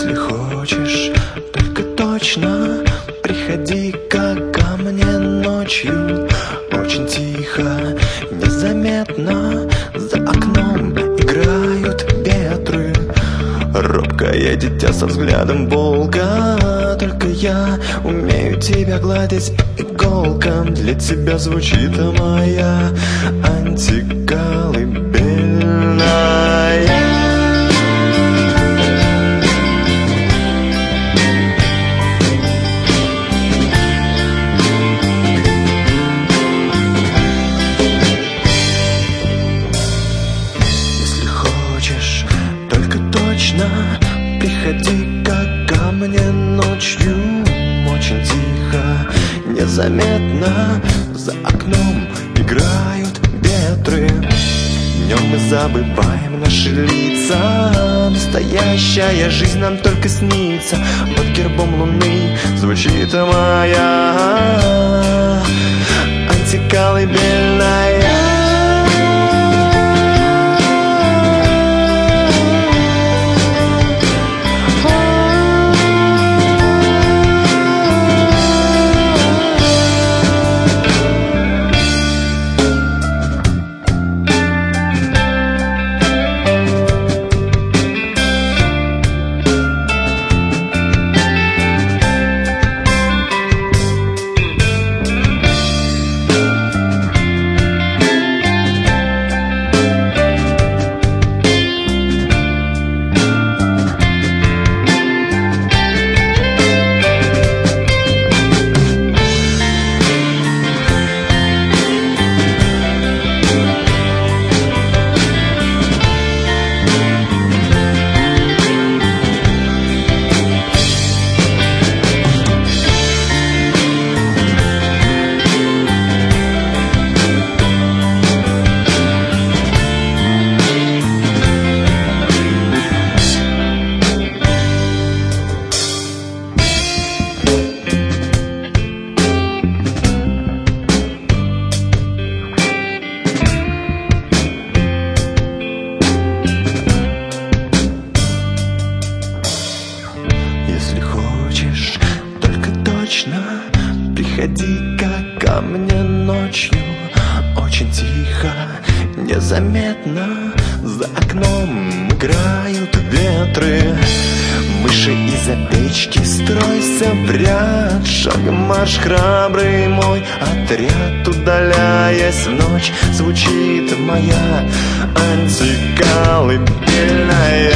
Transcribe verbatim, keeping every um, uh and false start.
Если хочешь, только точно приходи-ка ко мне ночью. Очень тихо, незаметно, за окном играют ветры. Робкое дитя со взглядом волка. Только я умею тебя гладить иголкам. Для тебя звучит моя антиколыбельная. Приходи-ка ко мне ночью. Очень тихо, незаметно, за окном играют ветры. Днем мы забываем наши лица. Настоящая жизнь нам только снится. Под гербом луны звучит моя антиколыбельная. Если хочешь, только точно приходи-ка ко мне ночью. Очень тихо, незаметно, за окном играют ветры. Мыши из-за печки, стройся в ряд. Шагом марш, храбрый мой отряд. Удаляясь в ночь, звучит моя антиколыбельная.